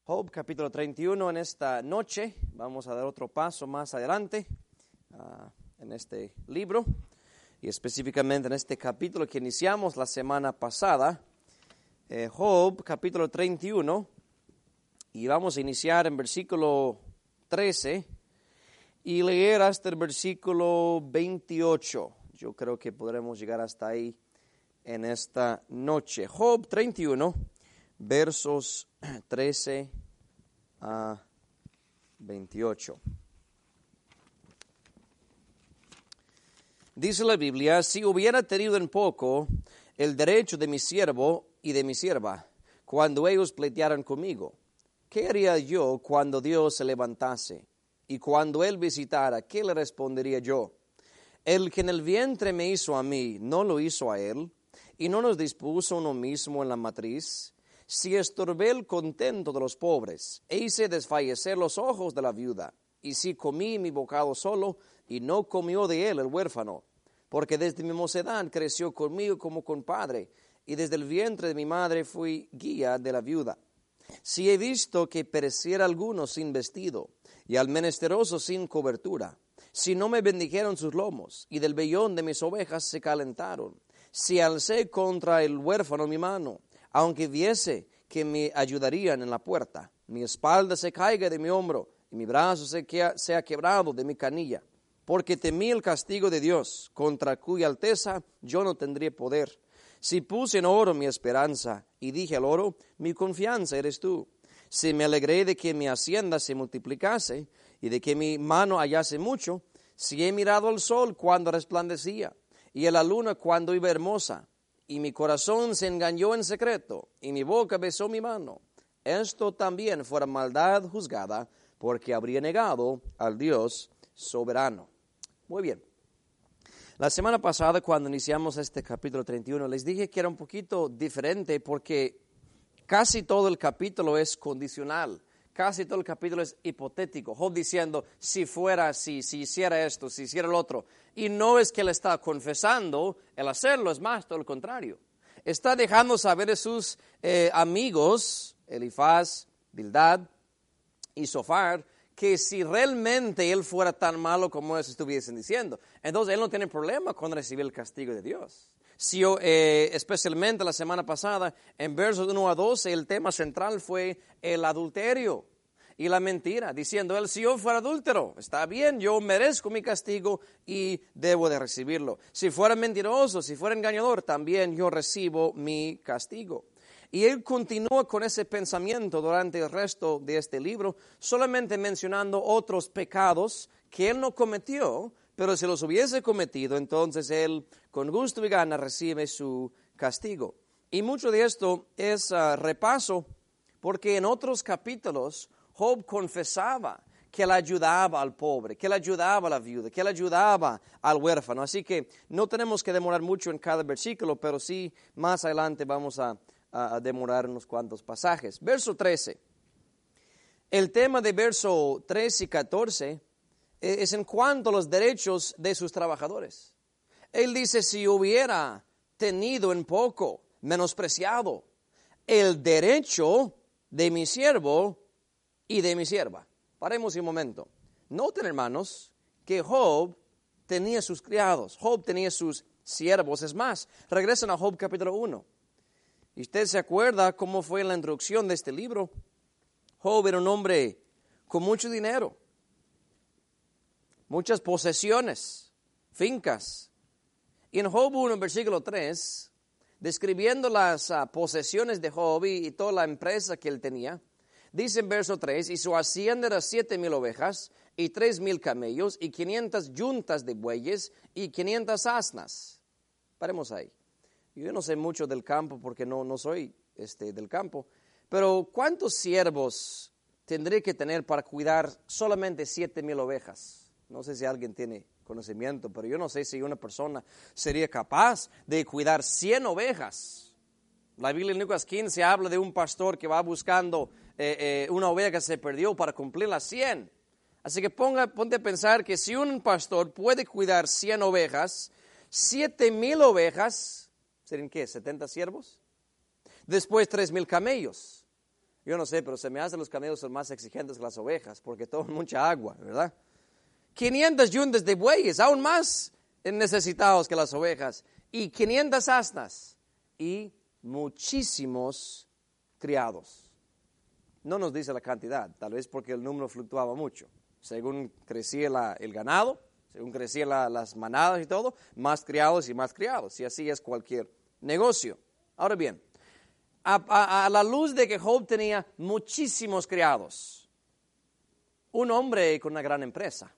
Job capítulo 31 en esta noche. Vamos a dar otro paso más adelante en este libro y específicamente en este capítulo que iniciamos la semana pasada. Job capítulo 31 y vamos a iniciar en versículo 13 y leer hasta el versículo 28. Yo creo que podremos llegar hasta ahí en esta noche. Job 31, versos 13 a 28. Dice la Biblia: si hubiera tenido en poco el derecho de mi siervo y de mi sierva, cuando ellos pleitearan conmigo, ¿qué haría yo cuando Dios se levantase? Y cuando Él visitara, ¿qué le respondería yo? El que en el vientre me hizo a mí, ¿no lo hizo a Él? ¿Y no nos dispuso uno mismo en la matriz? Si estorbé el contento de los pobres, e hice desfallecer los ojos de la viuda, y si comí mi bocado solo, y no comió de él el huérfano, porque desde mi mocedad creció conmigo como compadre, y desde el vientre de mi madre fui guía de la viuda. Si he visto que pereciera alguno sin vestido, y al menesteroso sin cobertura, si no me bendijeron sus lomos, y del vellón de mis ovejas se calentaron, si alcé contra el huérfano mi mano, aunque viese que me ayudarían en la puerta, mi espalda se caiga de mi hombro, y mi brazo sea quebrado de mi canilla, porque temí el castigo de Dios, contra cuya alteza yo no tendría poder. Si puse en oro mi esperanza, y dije al oro, mi confianza eres tú. Si me alegré de que mi hacienda se multiplicase, y de que mi mano hallase mucho, si he mirado al sol cuando resplandecía, y a la luna cuando iba hermosa, y mi corazón se engañó en secreto, y mi boca besó mi mano, esto también fuera maldad juzgada, porque habría negado al Dios soberano. Muy bien. La semana pasada, cuando iniciamos este capítulo 31, les dije que era un poquito diferente porque casi todo el capítulo es condicional. Casi todo el capítulo es hipotético. Job diciendo, si fuera así, si hiciera esto, si hiciera lo otro. Y no es que él está confesando el hacerlo, es más, todo lo contrario. Está dejando saber a sus amigos, Elifaz, Bildad y Zofar, que si realmente él fuera tan malo como ellos estuviesen diciendo, entonces él no tiene problema con recibir el castigo de Dios. Si especialmente la semana pasada, en versos 1 a 12, el tema central fue el adulterio y la mentira, diciendo él, si yo fuera adúltero, está bien, yo merezco mi castigo y debo de recibirlo. Si fuera mentiroso, si fuera engañador, también yo recibo mi castigo. Y él continúa con ese pensamiento durante el resto de este libro, solamente mencionando otros pecados que él no cometió, pero si los hubiese cometido, entonces él con gusto y gana recibe su castigo. Y mucho de esto es repaso, porque en otros capítulos Job confesaba que él ayudaba al pobre, que él ayudaba a la viuda, que él ayudaba al huérfano. Así que no tenemos que demorar mucho en cada versículo, pero sí más adelante vamos a demorar unos cuantos pasajes. Verso 13. El tema de verso 13 y 14 es en cuanto a los derechos de sus trabajadores. Él dice, si hubiera tenido en poco, menospreciado el derecho de mi siervo y de mi sierva. Paremos un momento. Noten, hermanos, que Job tenía sus criados, Job tenía sus siervos. Es más, regresen a Job capítulo 1. Y usted se acuerda cómo fue la introducción de este libro. Job era un hombre con mucho dinero, muchas posesiones, fincas. Y en Job 1, versículo 3, describiendo las posesiones de Job y toda la empresa que él tenía, dice en verso 3, y su hacienda era 7,000 ovejas, y 3,000 camellos, y 500 yuntas de bueyes, y 500 asnas. Paremos ahí. Yo no sé mucho del campo porque no soy del campo, pero ¿cuántos siervos tendré que tener para cuidar solamente 7,000 ovejas? No sé si alguien tiene conocimiento, pero yo no sé si una persona sería capaz de cuidar 100 ovejas. La Biblia en Lucas 15 habla de un pastor que va buscando una oveja que se perdió para cumplir las 100. Así que ponte a pensar que si un pastor puede cuidar 100 ovejas, 7,000 ovejas, ¿serían qué? ¿70 siervos? Después 3,000 camellos. Yo no sé, pero se me hacen los camellos son más exigentes que las ovejas porque toman mucha agua, ¿verdad? 500 yuntas de bueyes, aún más necesitados que las ovejas, y 500 asnas, y muchísimos criados. No nos dice la cantidad, tal vez porque el número fluctuaba mucho. Según crecía el ganado, según crecían las manadas y todo, más criados y más criados. Y así es cualquier negocio. Ahora bien, a la luz de que Job tenía muchísimos criados, un hombre con una gran empresa.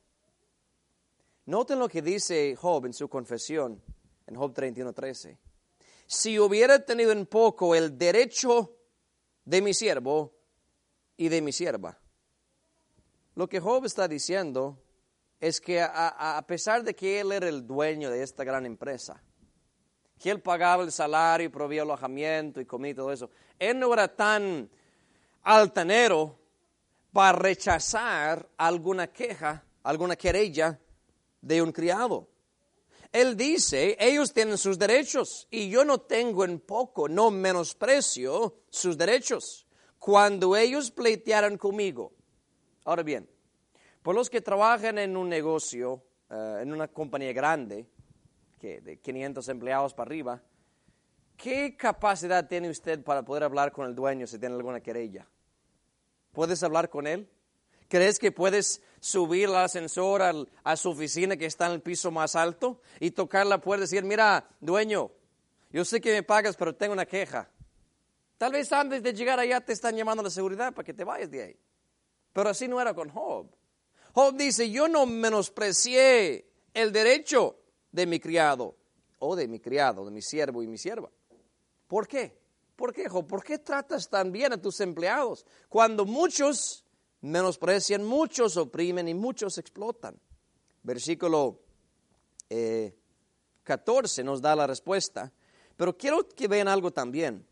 Noten lo que dice Job en su confesión, en Job 31:13. Si hubiera tenido en poco el derecho de mi siervo y de mi sierva. Lo que Job está diciendo es que a pesar de que él era el dueño de esta gran empresa, que él pagaba el salario y proveía alojamiento y comida y todo eso, él no era tan altanero para rechazar alguna queja, alguna querella de un criado. Él dice, ellos tienen sus derechos y yo no tengo en poco, no menosprecio sus derechos cuando ellos pleitearan conmigo. Ahora bien, por los que trabajan en un negocio, en una compañía grande, que de 500 empleados para arriba, ¿qué capacidad tiene usted para poder hablar con el dueño si tiene alguna querella? ¿Puedes hablar con él? ¿Crees que puedes subir al ascensor a su oficina que está en el piso más alto y tocar la puerta y decir, mira, dueño, yo sé que me pagas, pero tengo una queja? Tal vez antes de llegar allá te están llamando a la seguridad para que te vayas de ahí. Pero así no era con Job. Job dice, yo no menosprecié el derecho de mi criado, o de mi criado, de mi siervo y mi sierva. ¿Por qué? ¿Por qué, Job? ¿Por qué tratas tan bien a tus empleados cuando muchos menosprecian, muchos oprimen y muchos explotan? Versículo 14 nos da la respuesta, pero quiero que vean algo también.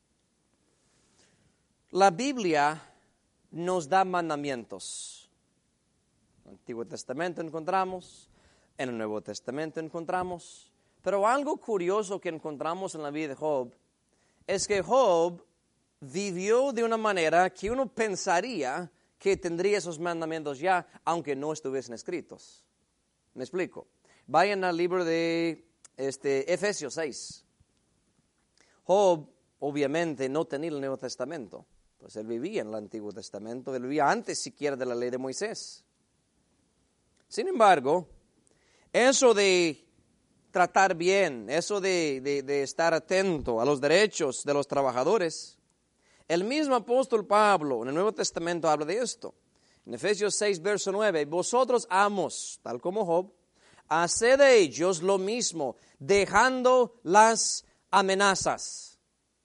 La Biblia nos da mandamientos. En el Antiguo Testamento encontramos, en el Nuevo Testamento encontramos, pero algo curioso que encontramos en la vida de Job es que Job vivió de una manera que uno pensaría que tendría esos mandamientos ya, aunque no estuviesen escritos. ¿Me explico? Vayan al libro de Efesios 6. Job, obviamente, no tenía el Nuevo Testamento. Pues él vivía en el Antiguo Testamento, él vivía antes siquiera de la ley de Moisés. Sin embargo, eso de tratar bien, eso de estar atento a los derechos de los trabajadores, el mismo apóstol Pablo en el Nuevo Testamento habla de esto. En Efesios 6, verso 9, vosotros amos, tal como Job, haced de ellos lo mismo, dejando las amenazas.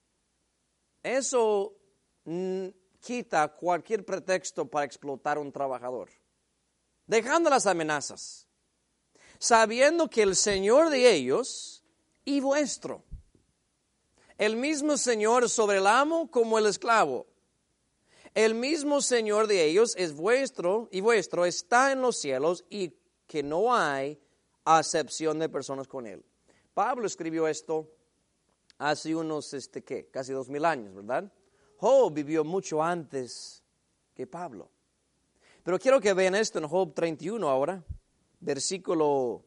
Eso quita cualquier pretexto para explotar a un trabajador. Dejando las amenazas, sabiendo que el Señor de ellos y vuestro, el mismo Señor sobre el amo como el esclavo, el mismo Señor de ellos es vuestro y vuestro está en los cielos y que no hay acepción de personas con él. Pablo escribió esto hace unos, casi 2000 años, ¿verdad? Job vivió mucho antes que Pablo. Pero quiero que vean esto en Job 31 ahora, versículo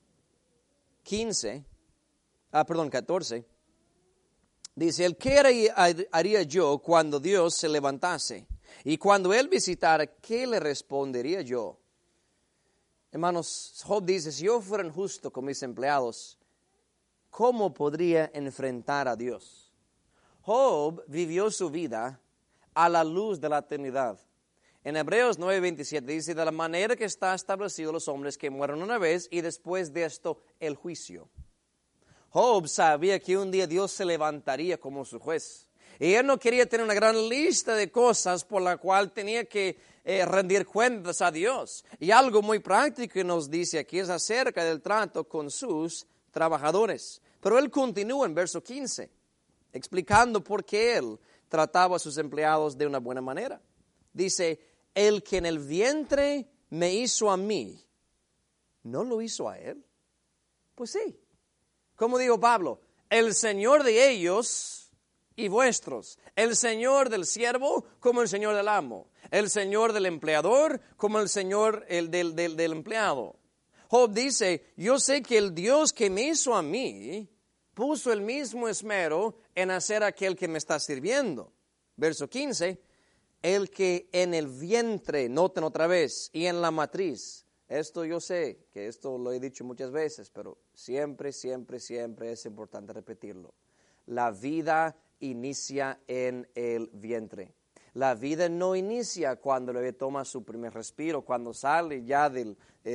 14. Dice, ¿qué haría yo cuando Dios se levantase? Y cuando Él visitara, ¿qué le respondería yo? Hermanos, Job dice, si yo fuera injusto con mis empleados, ¿cómo podría enfrentar a Dios? Job vivió su vida a la luz de la eternidad. En Hebreos 9:27 dice, de la manera que está establecido los hombres que mueren una vez y después de esto el juicio. Job sabía que un día Dios se levantaría como su juez. Y él no quería tener una gran lista de cosas por la cual tenía que rendir cuentas a Dios. Y algo muy práctico que nos dice aquí es acerca del trato con sus trabajadores. Pero él continúa en verso 15, explicando por qué él trataba a sus empleados de una buena manera. Dice, el que en el vientre me hizo a mí, ¿no lo hizo a él? Pues sí. Como dijo Pablo, el Señor de ellos y vuestros, el señor del siervo como el señor del amo, el señor del empleador como el señor del empleado. Job dice, yo sé que el Dios que me hizo a mí puso el mismo esmero en hacer aquel que me está sirviendo. Verso 15, el que en el vientre, noten otra vez, y en la matriz. Esto yo sé, que esto lo he dicho muchas veces, pero siempre, siempre, siempre es importante repetirlo. La vida inicia en el vientre. La vida no inicia cuando el bebé toma su primer respiro, cuando sale ya de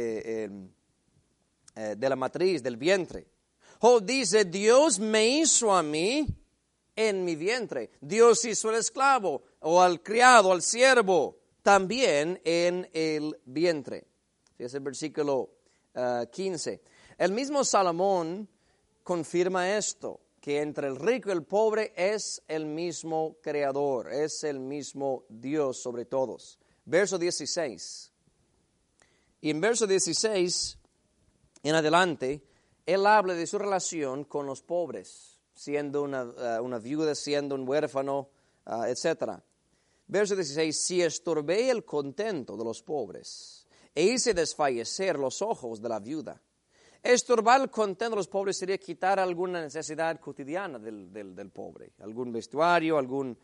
la matriz, del vientre. Job dice, Dios me hizo a mí en mi vientre. Dios hizo al esclavo, o al criado, al siervo, también en el vientre. Es el versículo 15. El mismo Salomón confirma esto, que entre el rico y el pobre es el mismo creador, es el mismo Dios sobre todos. Verso 16. Y en verso 16 en adelante, él habla de su relación con los pobres, siendo una viuda, siendo un huérfano, etc. Verso 16, si estorbé el contento de los pobres e hice desfallecer los ojos de la viuda. Estorbar el contento de los pobres sería quitar alguna necesidad cotidiana del pobre, algún vestuario, alguna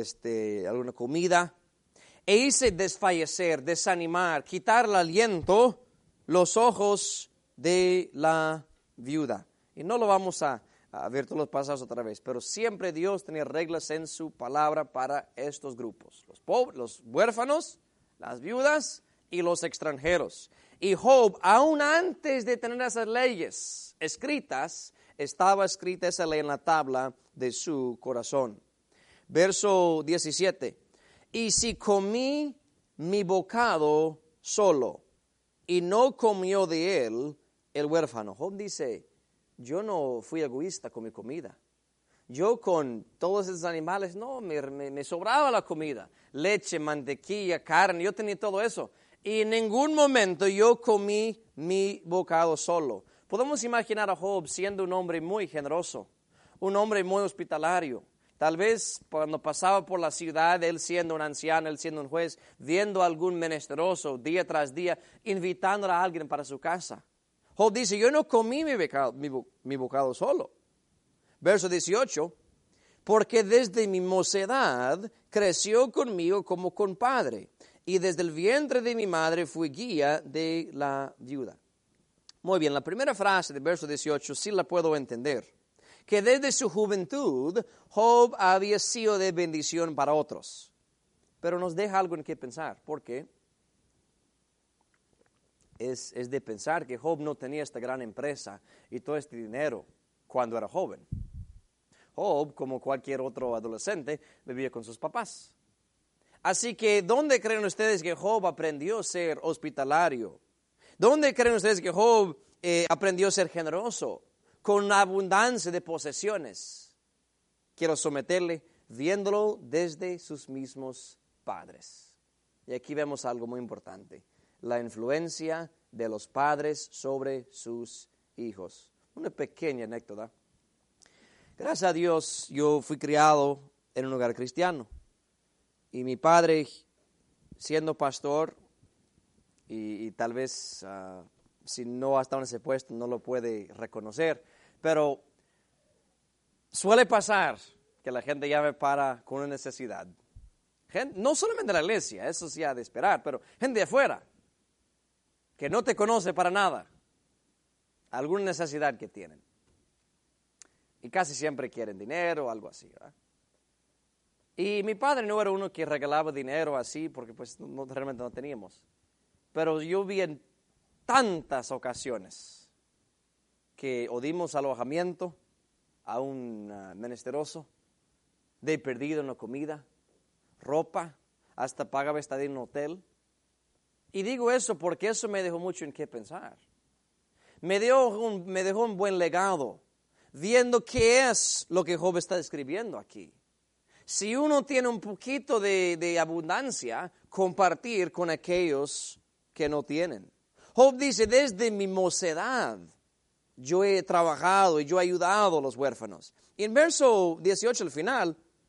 comida. E hice desfallecer, desanimar, quitar el aliento, los ojos de la viuda. Y no lo vamos a ver todos los pasajes otra vez, pero siempre Dios tenía reglas en su palabra para estos grupos. Los pobres, los huérfanos, las viudas y los extranjeros. Y Job, aún antes de tener esas leyes escritas, estaba escrita esa ley en la tabla de su corazón. Verso 17. Y si comí mi bocado solo, y no comió de él el huérfano. Job dice, yo no fui egoísta con mi comida. Yo con todos esos animales, no, me sobraba la comida. Leche, mantequilla, carne, yo tenía todo eso. Y en ningún momento yo comí mi bocado solo. Podemos imaginar a Job siendo un hombre muy generoso, un hombre muy hospitalario. Tal vez cuando pasaba por la ciudad, él siendo un anciano, él siendo un juez, viendo a algún menesteroso día tras día, invitando a alguien para su casa. Job dice, yo no comí mi bocado solo. Verso 18, porque desde mi mocedad creció conmigo como compadre, y desde el vientre de mi madre fui guía de la viuda. Muy bien, la primera frase del verso 18 sí la puedo entender. Que desde su juventud Job había sido de bendición para otros. Pero nos deja algo en qué pensar. ¿Por qué? Es de pensar que Job no tenía esta gran empresa y todo este dinero cuando era joven. Job, como cualquier otro adolescente, vivía con sus papás. Así que, ¿dónde creen ustedes que Job aprendió a ser hospitalario? ¿Dónde creen ustedes que Job aprendió a ser generoso, con abundancia de posesiones? Quiero someterle viéndolo desde sus mismos padres. Y aquí vemos algo muy importante, la influencia de los padres sobre sus hijos. Una pequeña anécdota. Gracias a Dios, yo fui criado en un hogar cristiano. Y mi padre, siendo pastor, y tal vez si no ha estado en ese puesto no lo puede reconocer, pero suele pasar que la gente llame para con una necesidad. No solamente la iglesia, eso sí ha de esperar, pero gente de afuera, que no te conoce para nada, alguna necesidad que tienen. Y casi siempre quieren dinero o algo así, ¿verdad? Y mi padre no era uno que regalaba dinero así, porque pues realmente no teníamos. Pero yo vi en tantas ocasiones que o dimos alojamiento a un menesteroso, de perdido una comida, ropa, hasta pagaba estadía en un hotel. Y digo eso porque eso me dejó mucho en qué pensar. Me dejó un buen legado, viendo qué es lo que Job está describiendo aquí. Si uno tiene un poquito de abundancia, compartir con aquellos que no tienen. Job dice, desde mi mocedad yo he trabajado y yo he ayudado a los huérfanos. Y en verso 18 al final,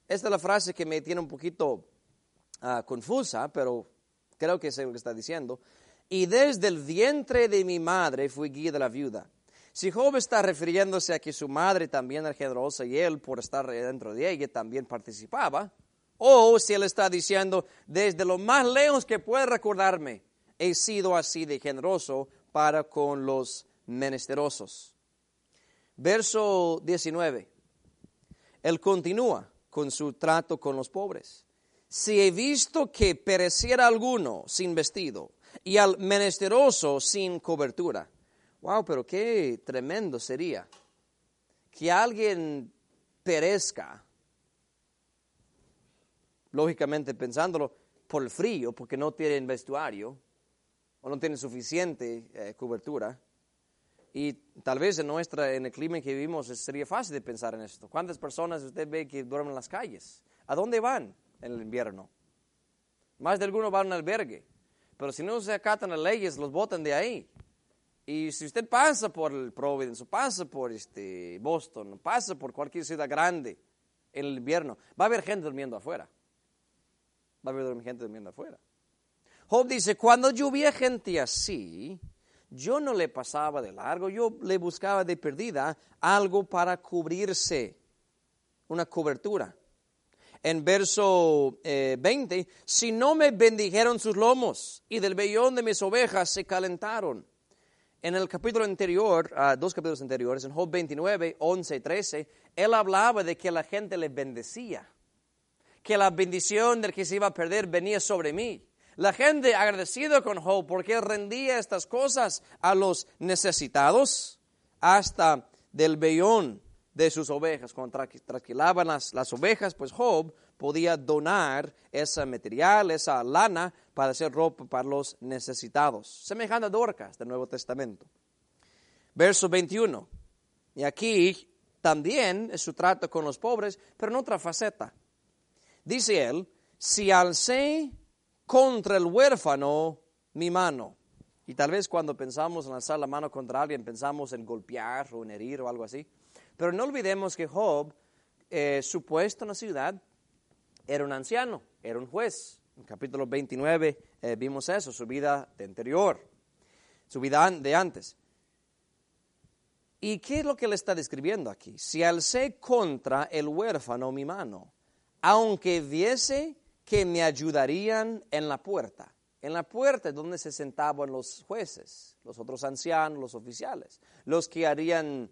Esta es la frase que me tiene un poquito confusa, pero creo que es lo que está diciendo. Y desde el vientre de mi madre fui guía de la viuda. Si Job está refiriéndose a que su madre también era generosa y él, por estar dentro de ella, también participaba, o si él está diciendo, desde lo más lejos que pueda recordarme, he sido así de generoso para con los menesterosos. Verso 19. Él continúa con su trato con los pobres. Si he visto que pereciera alguno sin vestido y al menesteroso sin cobertura. Wow, pero qué tremendo sería que alguien perezca, lógicamente pensándolo, por el frío, porque no tienen vestuario o no tienen suficiente cobertura. Y tal vez en el clima en que vivimos sería fácil de pensar en esto. ¿Cuántas personas usted ve que duermen en las calles? ¿A dónde van en el invierno? Más de algunos van a un albergue. Pero si no se acatan las leyes, los botan de ahí. Y si usted pasa por el Providence, o pasa por Boston, o pasa por cualquier ciudad grande en el invierno, va a haber gente durmiendo afuera. Va a haber gente durmiendo afuera. Job dice, cuando yo vi a gente así, yo no le pasaba de largo, yo le buscaba de perdida algo para cubrirse, una cobertura. En verso 20, si no me bendijeron sus lomos y del vellón de mis ovejas se calentaron. En el capítulo anterior, 2 capítulos anteriores, en Job 29, 11 y 13, él hablaba de que la gente le bendecía, que la bendición del que se iba a perder venía sobre mí. La gente agradecida con Job porque él rendía estas cosas a los necesitados hasta del vellón de sus ovejas. Cuando trasquilaban las ovejas, pues Job podía donar ese material, esa lana, para hacer ropa para los necesitados. Semejante a Dorcas del Nuevo Testamento. Verso 21. Y aquí también es su trato con los pobres, pero en otra faceta. Dice él, si alcé contra el huérfano mi mano. Y tal vez cuando pensamos en alzar la mano contra alguien, pensamos en golpear o en herir o algo así. Pero no olvidemos que Job, su puesto en la ciudad, era un anciano, era un juez. En capítulo 29 vimos eso, su vida de anterior, su vida de antes. ¿Y qué es lo que le está describiendo aquí? Si alcé contra el huérfano mi mano, aunque viese que me ayudarían en la puerta. En la puerta es donde se sentaban los jueces, los otros ancianos, los oficiales, los que harían,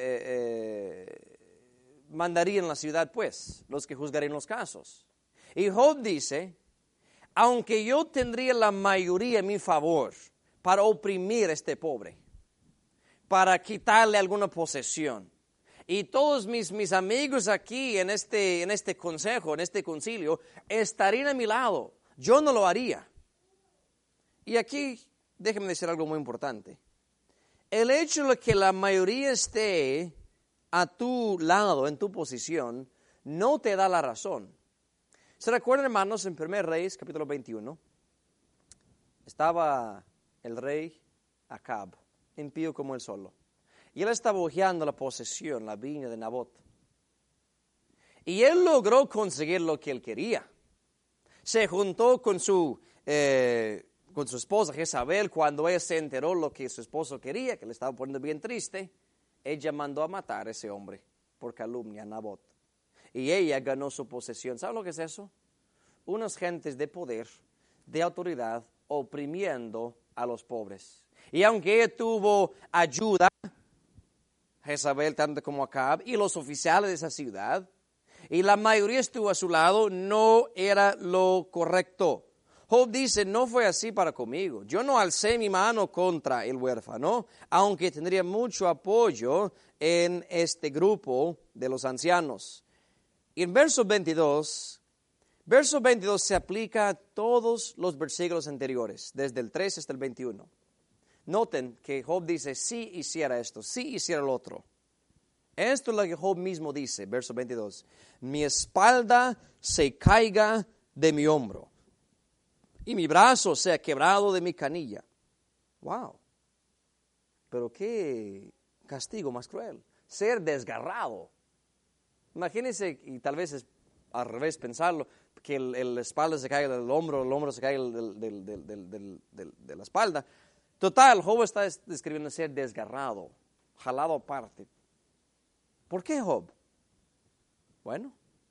mandarían la ciudad, pues, los que juzgarían los casos. Y Job dice, aunque yo tendría la mayoría en mi favor para oprimir a este pobre, para quitarle alguna posesión, y todos mis amigos aquí en este consejo, en este concilio, estarían a mi lado, yo no lo haría. Y aquí, déjeme decir algo muy importante. El hecho de que la mayoría esté a tu lado, en tu posición, no te da la razón. ¿Se recuerdan, hermanos, en 1 Reyes, capítulo 21? Estaba el rey Acab, impío como él solo. Y él estaba hojeando la posesión, la viña de Nabot. Y él logró conseguir lo que él quería. Se juntó con su esposa Jezabel. Cuando ella se enteró lo que su esposo quería, que le estaba poniendo bien triste, ella mandó a matar a ese hombre por calumnia a Nabot. Y ella ganó su posesión. ¿Sabe lo que es eso? Unas gentes de poder, de autoridad, oprimiendo a los pobres. Y aunque ella tuvo ayuda, Jezabel tanto como Acab, y los oficiales de esa ciudad, y la mayoría estuvo a su lado, no era lo correcto. Job dice, no fue así para conmigo. Yo no alcé mi mano contra el huérfano, aunque tendría mucho apoyo en este grupo de los ancianos. Y en verso 22 se aplica a todos los versículos anteriores, desde el 13 hasta el 21. Noten que Job dice, sí hiciera esto, sí hiciera lo otro. Esto es lo que Job mismo dice, verso 22. Mi espalda se caiga de mi hombro y mi brazo sea quebrado de mi canilla. Wow. Pero qué castigo más cruel. Ser desgarrado. Imagínense, y tal vez es al revés pensarlo, que la espalda se caiga del hombro, el hombro se caiga de la espalda. Total, Job está describiendo ser desgarrado, jalado aparte. ¿Por qué Job? Bueno,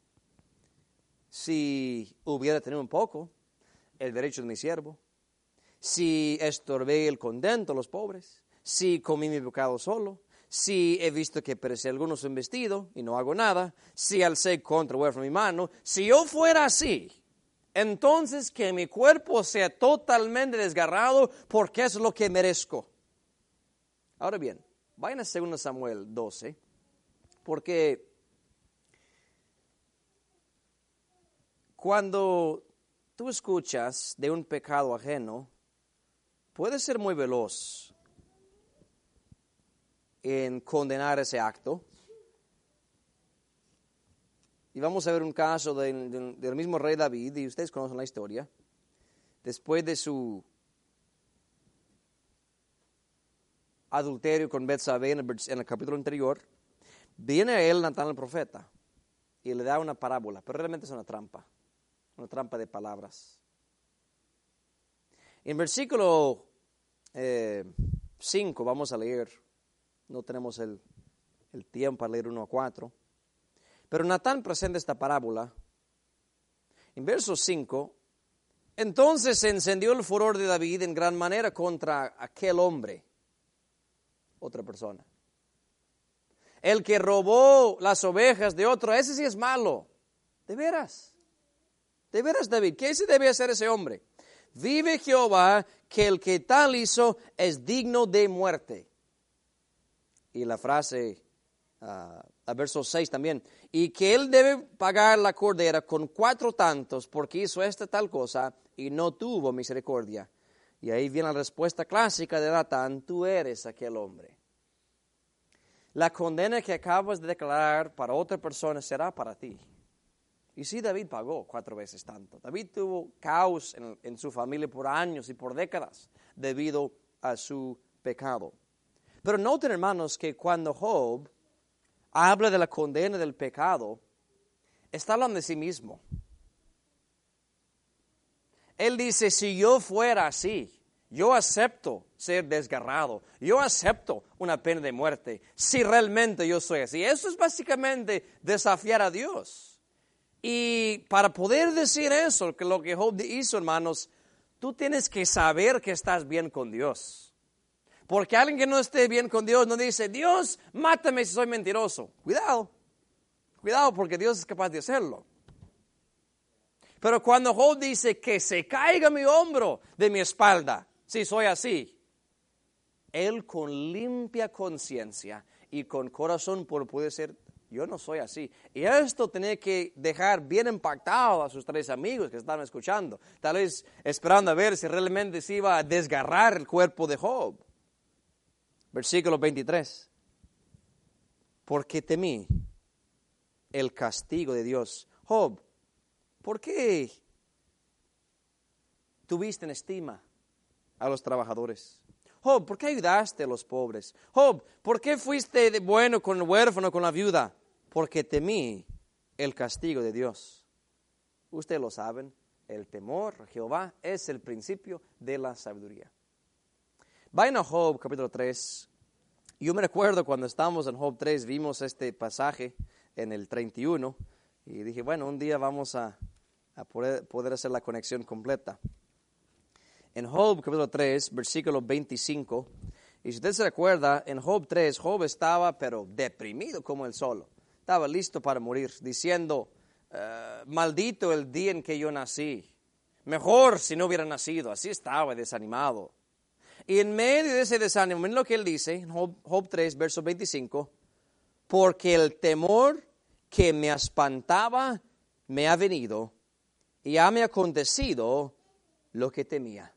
si hubiera tenido un poco el derecho de mi siervo, si estorbé el contento a los pobres, si comí mi pecado solo, si he visto que perecía algunos un vestido y no hago nada, si alcé contra huérfano mi mano, si yo fuera así, entonces que mi cuerpo sea totalmente desgarrado porque es lo que merezco. Ahora bien, vayan a 2 Samuel 12, porque cuando tú escuchas de un pecado ajeno, puedes ser muy veloz en condenar ese acto. Y vamos a ver un caso del mismo rey David, y ustedes conocen la historia. Después de su adulterio con Betsabé en el capítulo anterior, viene a él Natán el profeta y le da una parábola, pero realmente es una trampa de palabras. En versículo 5 vamos a leer, no tenemos el tiempo para leer 1 a 4, pero Natán presenta esta parábola. En verso 5, entonces se encendió el furor de David en gran manera contra aquel hombre, otra persona. El que robó las ovejas de otro, ese sí es malo. De veras, David, ¿qué se debe hacer ese hombre? Vive Jehová, que el que tal hizo es digno de muerte. Y la frase, a verso 6 también, y que él debe pagar la cordera con 4 tantos porque hizo esta tal cosa y no tuvo misericordia. Y ahí viene la respuesta clásica de Natán, tú eres aquel hombre. La condena que acabas de declarar para otra persona será para ti. Y sí, David pagó 4 veces tanto. David tuvo caos en su familia por años y por décadas debido a su pecado. Pero noten, hermanos, que cuando Job habla de la condena del pecado, está hablando de sí mismo. Él dice, si yo fuera así, yo acepto ser desgarrado, yo acepto una pena de muerte, si realmente yo soy así. Eso es básicamente desafiar a Dios. Y para poder decir eso, que lo que Job hizo, hermanos, tú tienes que saber que estás bien con Dios. Porque alguien que no esté bien con Dios no dice, Dios, mátame si soy mentiroso. Cuidado porque Dios es capaz de hacerlo. Pero cuando Job dice que se caiga mi hombro de mi espalda, si soy así, él con limpia conciencia y con corazón puro puede ser, yo no soy así. Y esto tenía que dejar bien impactado a sus 3 amigos que estaban escuchando, tal vez esperando a ver si realmente se iba a desgarrar el cuerpo de Job. Versículo 23. Porque temí el castigo de Dios. Job, ¿por qué tuviste en estima a los trabajadores? Job, ¿por qué ayudaste a los pobres? Job, ¿por qué fuiste bueno con el huérfano, con la viuda? Porque temí el castigo de Dios. Ustedes lo saben, el temor a Jehová es el principio de la sabiduría. Vayan a Job capítulo 3. Yo me recuerdo cuando estábamos en Job 3, vimos este pasaje en el 31 y dije, bueno, un día vamos a poder hacer la conexión completa. En Job capítulo 3, versículo 25, y si usted se recuerda, en Job 3, Job estaba pero deprimido como el solo. Estaba listo para morir, diciendo, maldito el día en que yo nací. Mejor si no hubiera nacido. Así estaba desanimado. Y en medio de ese desánimo, miren lo que él dice, en Job 3, verso 25, porque el temor que me espantaba me ha venido y ha me acontecido lo que temía.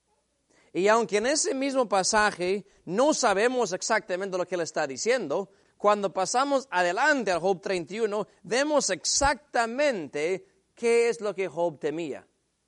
Y aunque en ese mismo pasaje no sabemos exactamente lo que él está diciendo, cuando pasamos adelante al Job 31, vemos exactamente qué es lo que Job temía.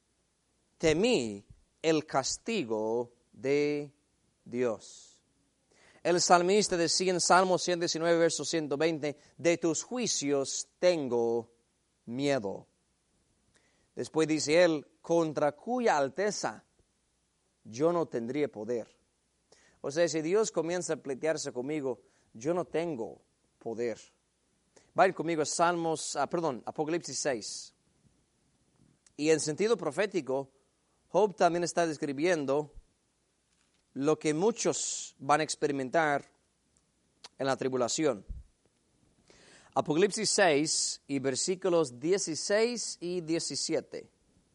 Temí el castigo de Dios. El salmista decía en Salmo 119, verso 120, de tus juicios tengo miedo. Después dice él, contra cuya alteza yo no tendría poder. O sea, si Dios comienza a pleitearse conmigo, yo no tengo poder. Vayan conmigo a Apocalipsis 6. Y en sentido profético, Job también está describiendo lo que muchos van a experimentar en la tribulación. Apocalipsis 6 y versículos 16 y 17.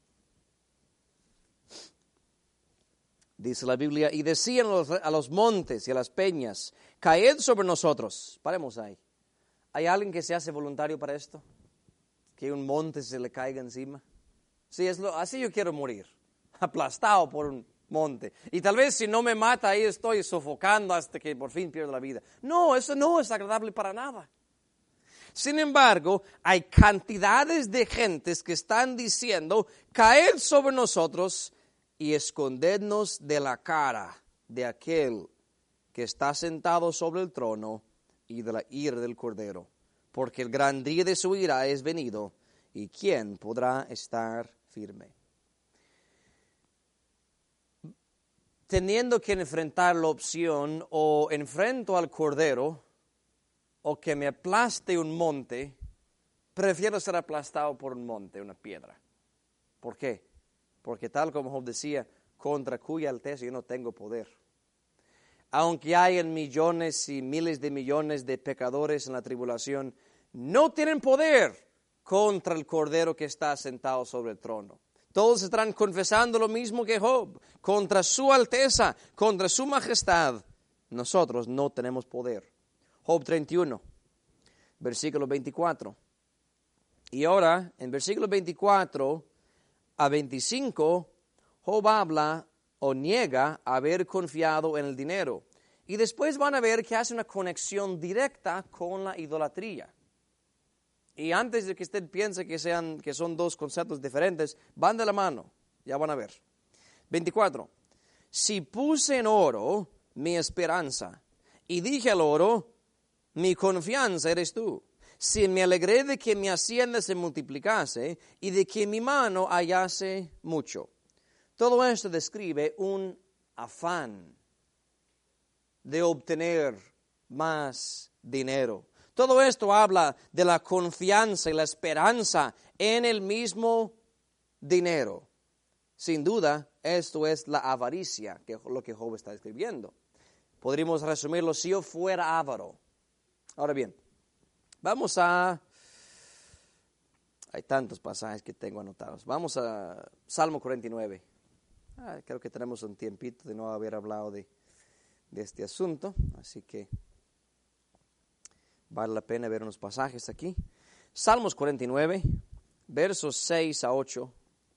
Dice la Biblia, y decían a los montes y a las peñas, caed sobre nosotros. Paremos ahí. ¿Hay alguien que se hace voluntario para esto? Que un monte se le caiga encima. Sí, así yo quiero morir, aplastado por un monte. Y tal vez si no me mata, ahí estoy sofocando hasta que por fin pierdo la vida. No, eso no es agradable para nada. Sin embargo, hay cantidades de gentes que están diciendo, caed sobre nosotros y escondednos de la cara de aquel que está sentado sobre el trono y de la ira del Cordero, porque el gran día de su ira es venido, y ¿quién podrá estar firme? Teniendo que enfrentar la opción, o enfrento al Cordero, o que me aplaste un monte, prefiero ser aplastado por un monte, una piedra. ¿Por qué? Porque tal como Job decía, contra cuya alteza yo no tengo poder. Aunque hayan millones y miles de millones de pecadores en la tribulación, no tienen poder contra el Cordero que está sentado sobre el trono. Todos estarán confesando lo mismo que Job, contra su alteza, contra su majestad. Nosotros no tenemos poder. Job 31, versículo 24. Y ahora, en versículo 24 a 25, Job habla o niega haber confiado en el dinero. Y después van a ver que hace una conexión directa con la idolatría. Y antes de que usted piense que son dos conceptos diferentes, van de la mano. Ya van a ver. 24. Si puse en oro mi esperanza, y dije al oro, mi confianza eres tú. Si me alegré de que mi hacienda se multiplicase, y de que mi mano hallase mucho. Todo esto describe un afán de obtener más dinero. Todo esto habla de la confianza y la esperanza en el mismo dinero. Sin duda, esto es la avaricia, que es lo que Job está escribiendo. Podríamos resumirlo, si yo fuera avaro. Ahora bien, hay tantos pasajes que tengo anotados. Vamos a Salmo 49. Creo que tenemos un tiempito de no haber hablado de este asunto, así que vale la pena ver unos pasajes aquí. Salmos 49, versos 6 a 8.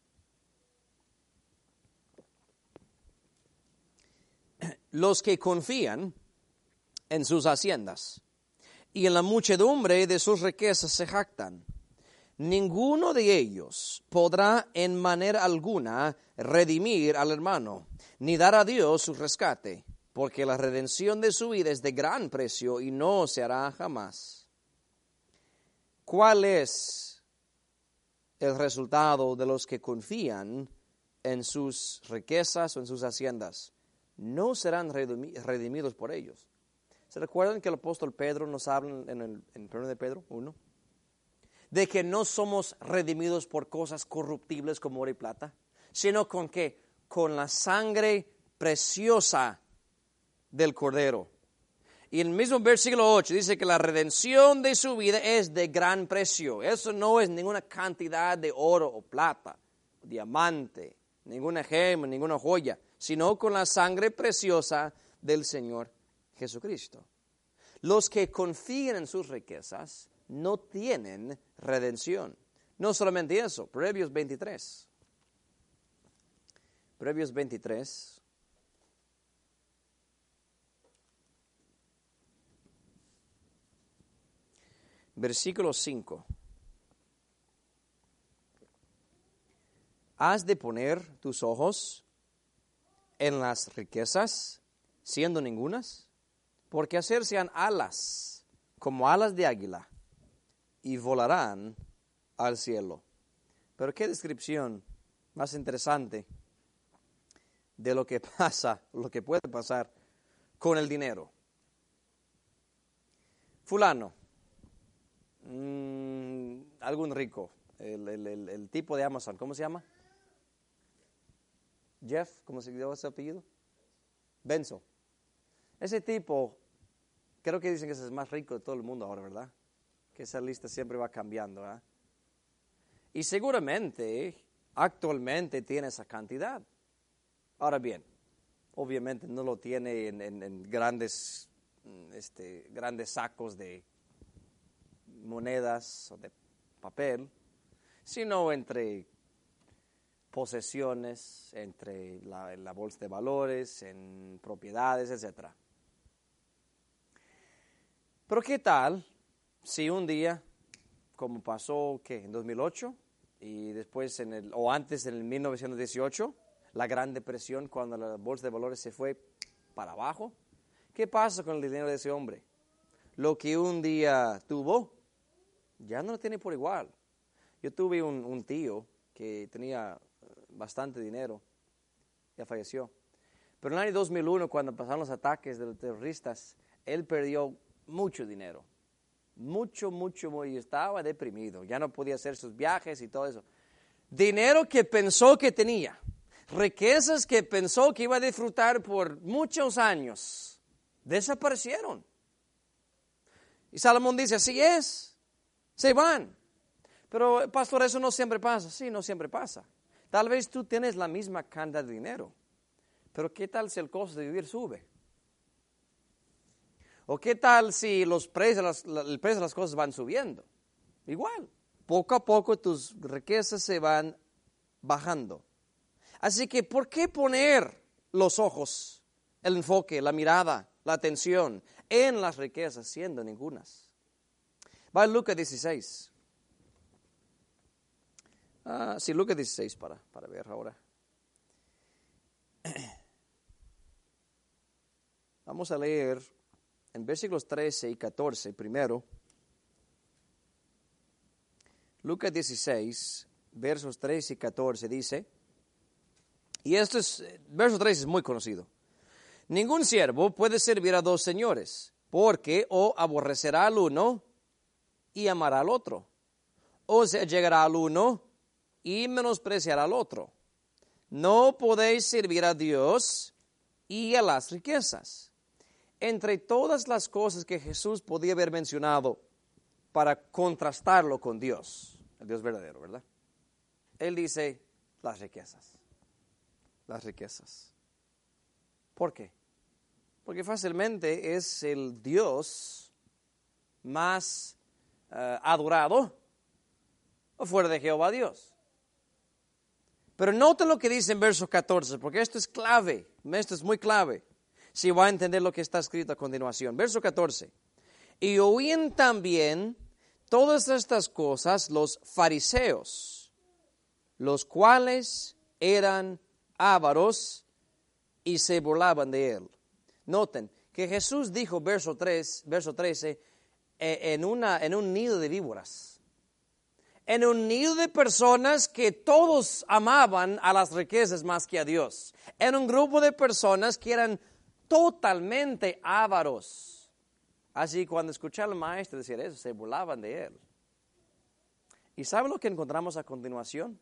Los que confían en sus haciendas y en la muchedumbre de sus riquezas se jactan. Ninguno de ellos podrá en manera alguna redimir al hermano, ni dar a Dios su rescate, porque la redención de su vida es de gran precio y no se hará jamás. ¿Cuál es el resultado de los que confían en sus riquezas o en sus haciendas? No serán redimidos por ellos. ¿Se recuerdan que el apóstol Pedro nos habla en 1 de Pedro 1? De que no somos redimidos por cosas corruptibles como oro y plata, sino con ¿qué? Con la sangre preciosa del Cordero. Y en el mismo versículo 8 dice que la redención de su vida es de gran precio. Eso no es ninguna cantidad de oro o plata, diamante, ninguna gema, ninguna joya, sino con la sangre preciosa del Señor Jesucristo. Los que confían en sus riquezas no tienen redención. No solamente eso, Proverbios 23. Proverbios 23. Versículo 5. Has de poner tus ojos en las riquezas, siendo ningunas, porque hacersean alas, como alas de águila, y volarán al cielo. Pero qué descripción más interesante de lo que pasa, lo que puede pasar con el dinero. Fulano, algún rico, el tipo de Amazon, ¿cómo se llama? Jeff, ¿cómo se llama ese apellido? Bezos. Ese tipo, creo que dicen que es el más rico de todo el mundo ahora, ¿verdad? Que esa lista siempre va cambiando, ¿verdad? Y seguramente, actualmente tiene esa cantidad. Ahora bien, obviamente no lo tiene en grandes sacos de monedas o de papel, sino entre posesiones, entre la bolsa de valores, en propiedades, etc. Pero ¿qué tal si un día, como pasó en 2008 y después o antes en el 1918, la Gran Depresión, cuando la bolsa de valores se fue para abajo? ¿Qué pasa con el dinero de ese hombre? Lo que un día tuvo, ya no lo tiene por igual. Yo tuve un tío que tenía bastante dinero, ya falleció. Pero en el año 2001, cuando pasaron los ataques de los terroristas, él perdió mucho dinero. Mucho, y estaba deprimido. Ya no podía hacer sus viajes y todo eso. Dinero que pensó que tenía. Riquezas que pensó que iba a disfrutar por muchos años. Desaparecieron. Y Salomón dice, así es. Se van. Pero, pastor, eso no siempre pasa. Sí, no siempre pasa. Tal vez tú tienes la misma cantidad de dinero. Pero ¿qué tal si el costo de vivir sube? ¿O qué tal si el precio de las cosas van subiendo? Igual, poco a poco tus riquezas se van bajando. Así que, ¿por qué poner los ojos, el enfoque, la mirada, la atención en las riquezas, siendo ningunas? Va a Lucas 16. Sí, Lucas 16 para ver ahora. Vamos a leer en versículos 13 y 14 primero. Lucas 16, versos 13 y 14 dice, y verso 13 es muy conocido. Ningún siervo puede servir a dos señores, porque o aborrecerá al uno y amará al otro, o se allegará al uno y menospreciará al otro. No podéis servir a Dios y a las riquezas. Entre todas las cosas que Jesús podía haber mencionado para contrastarlo con Dios, el Dios verdadero, ¿verdad? Él dice las riquezas. Las riquezas. ¿Por qué? Porque fácilmente es el Dios más adorado fuera de Jehová Dios. Pero noten lo que dice en verso 14, porque esto es clave, esto es muy clave, si va a entender lo que está escrito a continuación. Verso 14. Y oían también todas estas cosas los fariseos, los cuales eran ávaros y se burlaban de él. Noten que Jesús dijo, verso 13, en un nido de víboras. En un nido de personas que todos amaban a las riquezas más que a Dios. En un grupo de personas que eran totalmente ávaros. Así cuando escucharon al maestro decir eso, se burlaban de él. ¿Y saben lo que encontramos a continuación?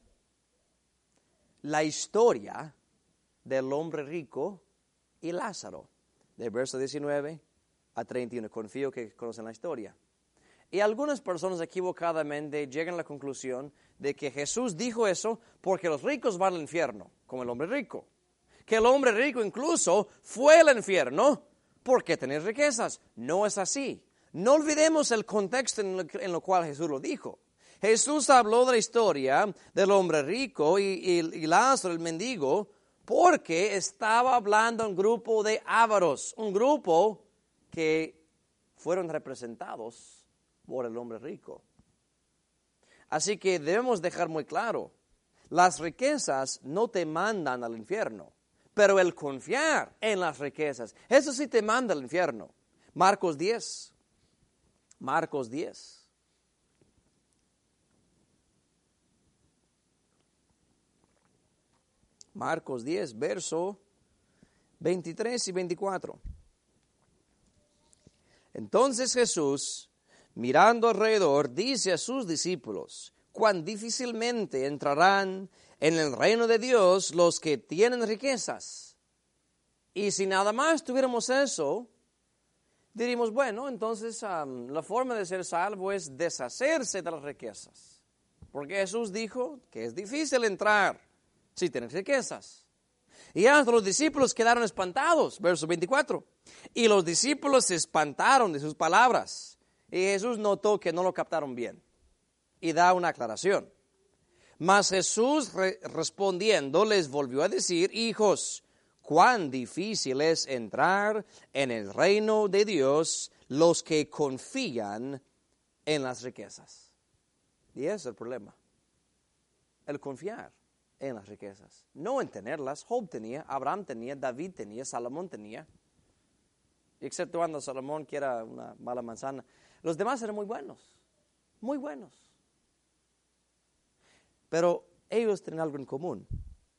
La historia del hombre rico y Lázaro. De verso 19 a 31. Confío que conocen la historia. Y algunas personas equivocadamente llegan a la conclusión de que Jesús dijo eso porque los ricos van al infierno, como el hombre rico. Que el hombre rico incluso fue al infierno porque tenía riquezas. No es así. No olvidemos el contexto en lo cual Jesús lo dijo. Jesús habló de la historia del hombre rico y Lázaro, el mendigo, porque estaba hablando a un grupo de ávaros, un grupo que fueron representados por el hombre rico. Así que debemos dejar muy claro, las riquezas no te mandan al infierno, pero el confiar en las riquezas, eso sí te manda al infierno. Marcos 10. Marcos 10, verso 23 y 24. Entonces Jesús, mirando alrededor, dice a sus discípulos: cuán difícilmente entrarán en el reino de Dios los que tienen riquezas. Y si nada más tuviéramos eso, diríamos, bueno, entonces la forma de ser salvo es deshacerse de las riquezas. Porque Jesús dijo que es difícil entrar si tienes riquezas. Y hasta los discípulos quedaron espantados, verso 24. Y los discípulos se espantaron de sus palabras. Y Jesús notó que no lo captaron bien. Y da una aclaración. Mas Jesús respondiendo les volvió a decir: hijos, cuán difícil es entrar en el reino de Dios los que confían en las riquezas. Y ese es el problema. El confiar en las riquezas. No en tenerlas. Job tenía, Abraham tenía, David tenía, Salomón tenía. Exceptuando Salomón, que era una mala manzana. Los demás eran muy buenos. Muy buenos. Pero ellos tenían algo en común.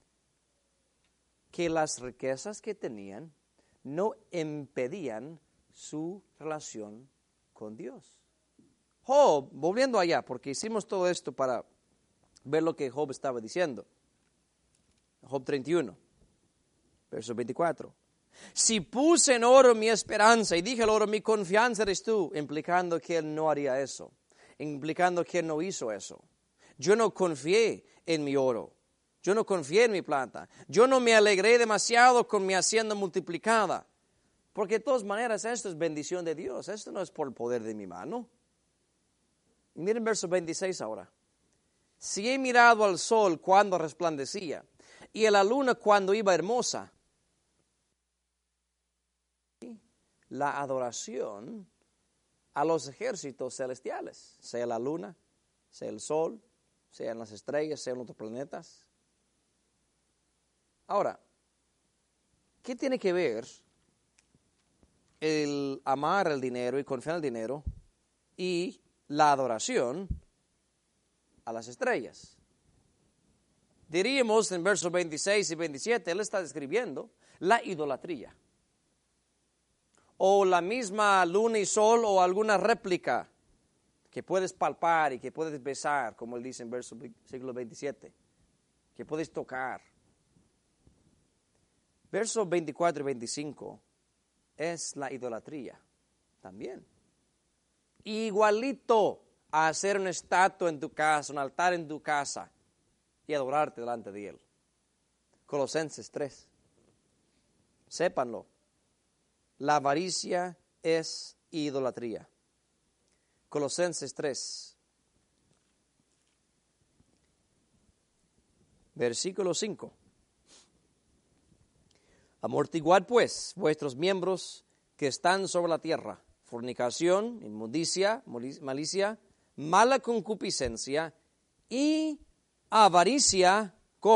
Que las riquezas que tenían no impedían su relación con Dios. Job, volviendo allá, porque hicimos todo esto para ver lo que Job estaba diciendo. Job 31, verso 24. Si puse en oro mi esperanza y dije al oro, mi confianza eres tú, implicando que él no haría eso, implicando que él no hizo eso. Yo no confié en mi oro. Yo no confié en mi plata. Yo no me alegré demasiado con mi hacienda multiplicada. Porque de todas maneras esto es bendición de Dios. Esto no es por el poder de mi mano. Miren verso 26 ahora. Si he mirado al sol cuando resplandecía y a la luna cuando iba hermosa. La adoración a los ejércitos celestiales. Sea la luna, sea el sol, sean las estrellas, sean otros planetas. Ahora, ¿qué tiene que ver el amar el dinero y confiar en el dinero y la adoración a las estrellas? Diríamos en versos 26 y 27, él está describiendo la idolatría. O la misma luna y sol o alguna réplica que puedes palpar y que puedes besar, como él dice en siglo 27, que puedes tocar. Versos 24 y 25 es la idolatría también. Igualito a hacer una estatua en tu casa, un altar en tu casa y adorarte delante de él. Colosenses 3. Sépanlo. La avaricia es idolatría. Colosenses 3. Versículo 5. Amortiguad pues vuestros miembros que están sobre la tierra: fornicación, inmundicia, malicia, mala concupiscencia y avaricia,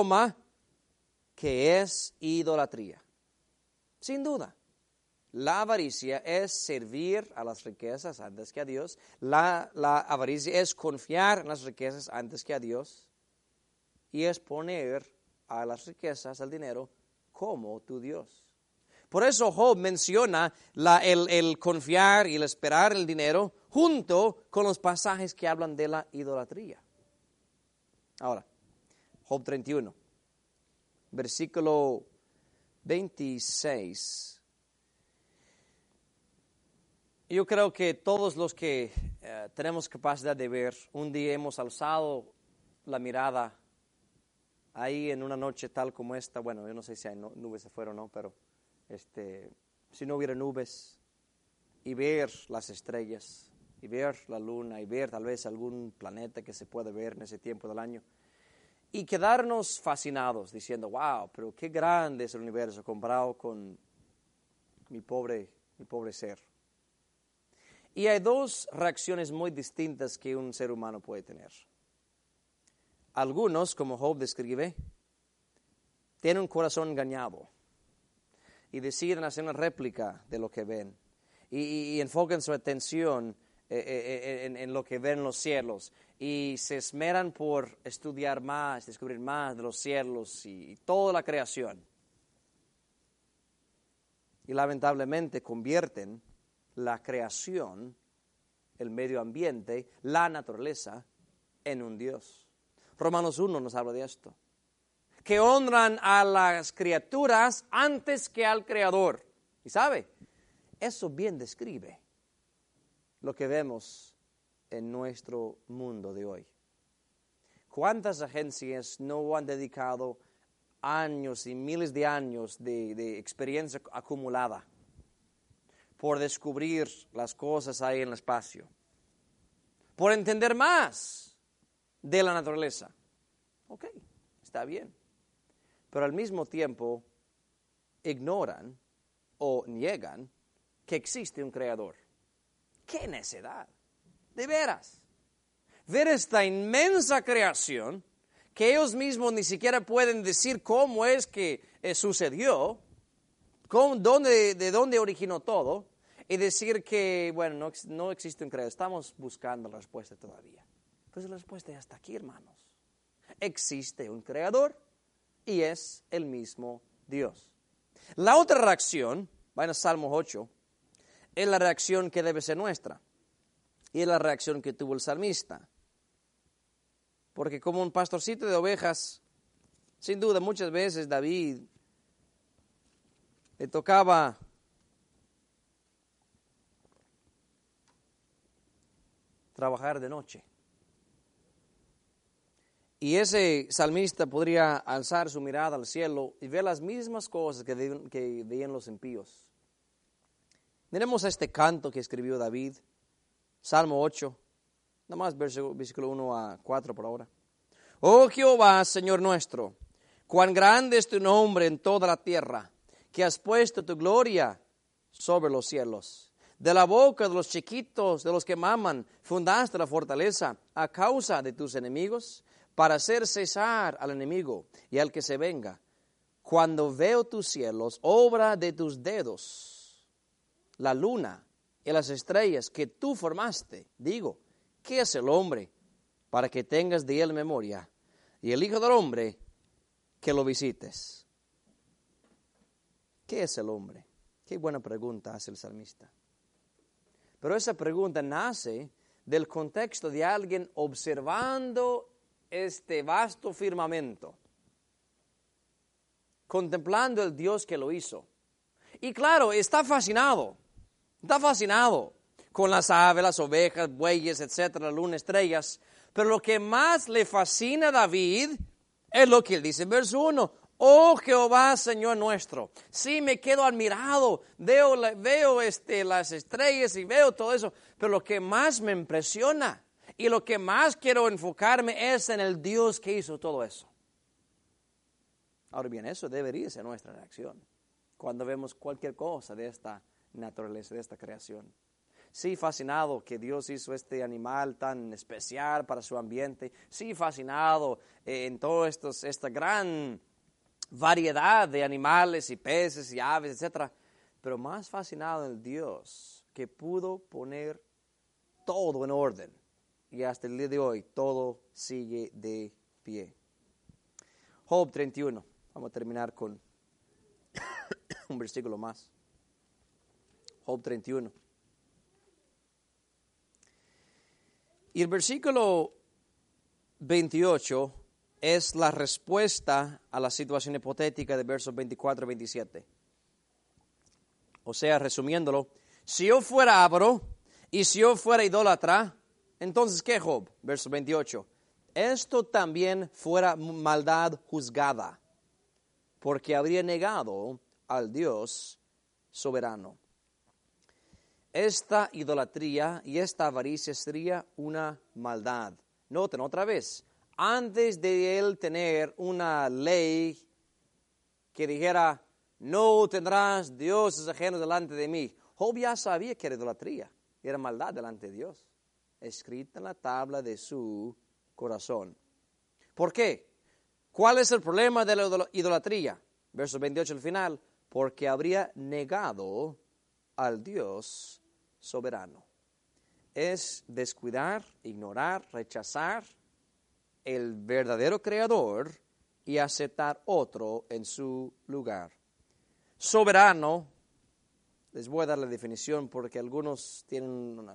que es idolatría. Sin duda, la avaricia es servir a las riquezas antes que a Dios. La avaricia es confiar en las riquezas antes que a Dios. Y es poner a las riquezas, al dinero, como tu Dios. Por eso Job menciona el confiar y el esperar el dinero junto con los pasajes que hablan de la idolatría. Ahora, Job 31, versículo 26. Yo creo que todos los que tenemos capacidad de ver, un día hemos alzado la mirada ahí en una noche tal como esta. Bueno, yo no sé si hay nubes afuera o no, pero si no hubiera nubes, y ver las estrellas, y ver la luna, y ver tal vez algún planeta que se puede ver en ese tiempo del año, y quedarnos fascinados diciendo, wow, pero qué grande es el universo comparado con mi pobre ser. Y hay dos reacciones muy distintas que un ser humano puede tener. Algunos, como Job describe, tienen un corazón engañado y deciden hacer una réplica de lo que ven y enfocan su atención en lo que ven en los cielos y se esmeran por estudiar más, descubrir más de los cielos y toda la creación. Y lamentablemente convierten la creación, el medio ambiente, la naturaleza, en un Dios. Romanos 1 nos habla de esto. Que honran a las criaturas antes que al Creador. Y sabe, eso bien describe lo que vemos en nuestro mundo de hoy. ¿Cuántas agencias no han dedicado años y miles de años de experiencia acumulada por descubrir las cosas ahí en el espacio, por entender más de la naturaleza? Ok, está bien. Pero al mismo tiempo ignoran o niegan que existe un creador. ¡Qué necedad! De veras. Ver esta inmensa creación que ellos mismos ni siquiera pueden decir cómo es que sucedió, de dónde originó todo, y decir que, bueno, no existe un creador. Estamos buscando la respuesta todavía. Pues la respuesta ya está aquí, hermanos. Existe un creador y es el mismo Dios. La otra reacción, vayan a Salmo 8, es la reacción que debe ser nuestra. Y es la reacción que tuvo el salmista. Porque como un pastorcito de ovejas, sin duda muchas veces David le tocaba trabajar de noche. Y ese salmista podría alzar su mirada al cielo y ver las mismas cosas que veían los impíos. Miremos este canto que escribió David, Salmo 8, nada más versículo 1 a 4 por ahora. Oh Jehová, Señor nuestro, cuán grande es tu nombre en toda la tierra, que has puesto tu gloria sobre los cielos. De la boca de los chiquitos, de los que maman, fundaste la fortaleza a causa de tus enemigos, para hacer cesar al enemigo y al que se venga. Cuando veo tus cielos, obra de tus dedos, la luna y las estrellas que tú formaste, digo, ¿qué es el hombre para que tengas de él memoria? Y el hijo del hombre que lo visites. ¿Qué es el hombre? Qué buena pregunta hace el salmista. Pero esa pregunta nace del contexto de alguien observando este vasto firmamento, contemplando el Dios que lo hizo. Y claro, está fascinado con las aves, las ovejas, bueyes, etcétera, la luna, estrellas. Pero lo que más le fascina a David es lo que él dice en verso 1. Oh Jehová, Señor nuestro. Sí, me quedo admirado, veo las estrellas y veo todo eso. Pero lo que más me impresiona y lo que más quiero enfocarme es en el Dios que hizo todo eso. Ahora bien, eso debería ser nuestra reacción cuando vemos cualquier cosa de esta naturaleza, de esta creación. Sí, fascinado que Dios hizo este animal tan especial para su ambiente. Sí, fascinado en toda esta gran variedad de animales y peces y aves, etc. Pero más fascinado en el Dios que pudo poner todo en orden. Y hasta el día de hoy todo sigue de pie. Job 31. Vamos a terminar con un versículo más. Job 31. Y el versículo 28 es la respuesta a la situación hipotética de versos 24 y 27. O sea, resumiéndolo, si yo fuera avaro y si yo fuera idólatra, entonces, ¿qué, Job? Verso 28. Esto también fuera maldad juzgada, porque habría negado al Dios soberano. Esta idolatría y esta avaricia sería una maldad. Noten otra vez, antes de él tener una ley que dijera, no tendrás dioses ajenos delante de mí, Job ya sabía que era idolatría, era maldad delante de Dios, escrita en la tabla de su corazón. ¿Por qué? ¿Cuál es el problema de la idolatría? Verso 28 al final, porque habría negado al Dios soberano. es descuidar, ignorar, rechazar el verdadero creador y aceptar otro en su lugar. Soberano, les voy a dar la definición porque algunos tienen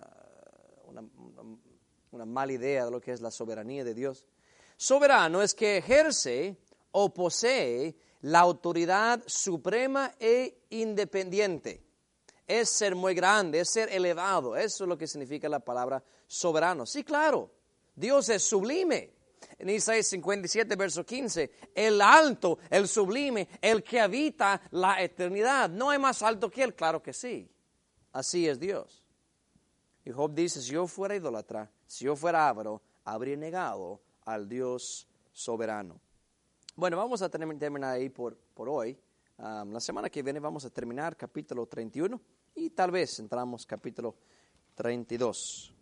una mala idea de lo que es la soberanía de Dios. Soberano es que ejerce o posee la autoridad suprema e independiente. Es ser muy grande, es ser elevado. Eso es lo que significa la palabra soberano. Sí, claro, Dios es sublime. En Isaías 57, verso 15, el alto, el sublime, el que habita la eternidad. ¿No hay más alto que Él? Claro que sí. Así es Dios. Y Job dice, si yo fuera idólatra, si yo fuera avaro, habría negado al Dios soberano. Bueno, vamos a terminar ahí por hoy. La semana que viene vamos a terminar capítulo 31 y tal vez entramos capítulo 32.